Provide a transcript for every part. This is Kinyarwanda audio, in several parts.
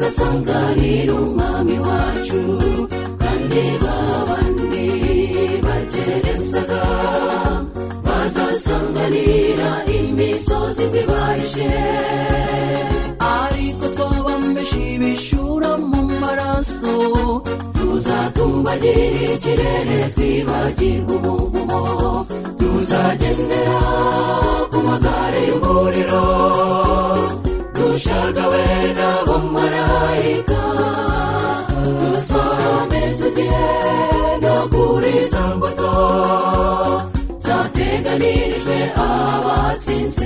bagasanganira umwami wacu kandi babandi bagerezaga bazasanganira imisozi bibahishe ariko twabambesha ibishura mu maraso tuzatumbagira ikirere twibagirwa umuvumo tuzagendera ku magare y'umuriro dushagawe n'abamarayika dusorome tugenda kuri za mbuto zateganirijwe abatsinze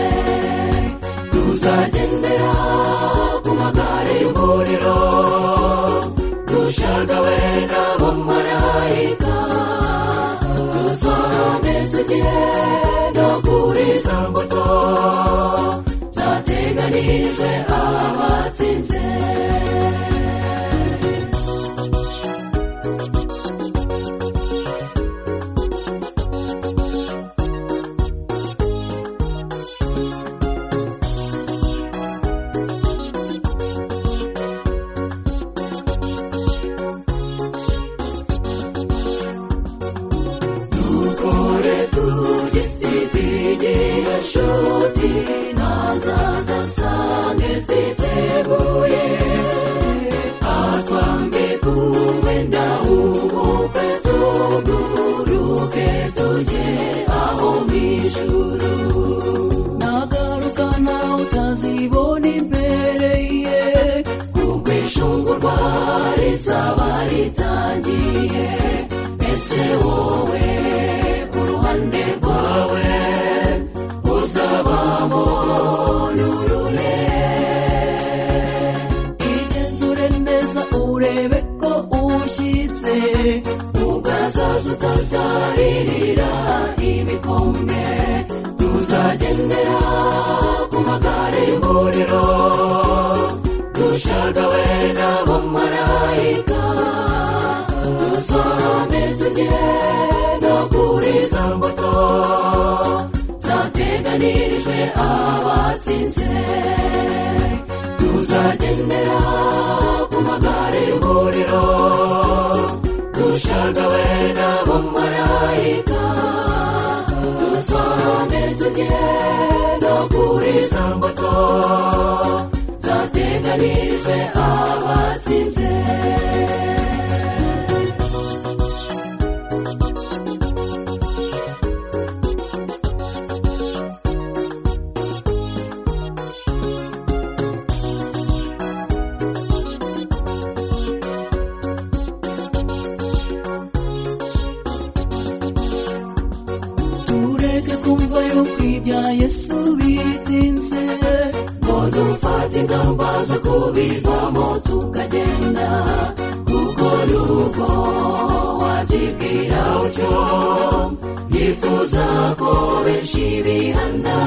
tuzagendera ku magare y'umuriro dushagawe n'abamarayika dusorome tugenda kuri za mbuto zateganirijwe abatsinze dukore tugifite igihe nshuti nazaza sange twiteguye atwambika umwenda w'ubukwe tuguruke tujye aho mu ijuru nagaruka nawe utazibona imbere ye kuko ishungurwa rizaba ritangiye ese wowe uruhande rwawe uzabamo n'uruhe igenzure neza urebe ko ushyitse ugazaza utazaririra ibikombe tuzagendera ku magare y'umuriro dushagawe n'abamarayika dusorome tugenda kuri za mbuto zateganirijwe abatsinze tuzagendera ku magare y'umuriro dushagawe n'abamarayika dusorome tugenda kuri za mbuto zateganirijwe abatsinze kumva yuko ibya Yesu bitinze ngo dufate ingamba zo kubivamo tukagenda kuko nuko wabyibwira utyo yifuza ko benshi bihana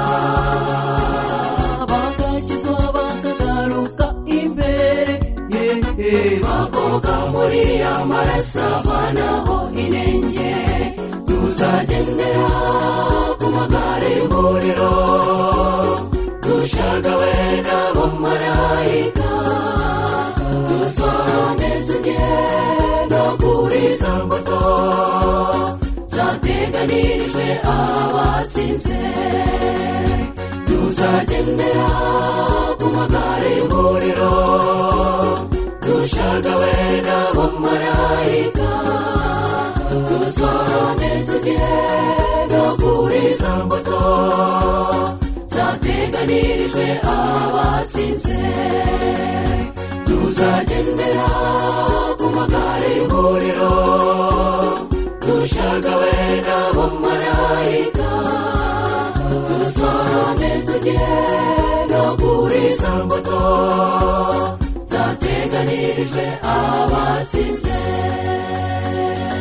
bagakizwa bakagaruka imbere bakoga muri amaraso avanaho inenge tuzagendera ku magare y'umuriro dushagawe n'abamarayika dusorome tugenda kuri za mbuto zateganirijwe abatsinze tuzagendera ku magare y'umuriro dushagawe n'abamarayika dusorome tugenda kuri za mbuto zateganirijwe abatsinze tuzagendera ku magare y'umuriro dushagawe n'abamarayika dusorome tugenda kuri za mbuto zateganirijwe abatsinze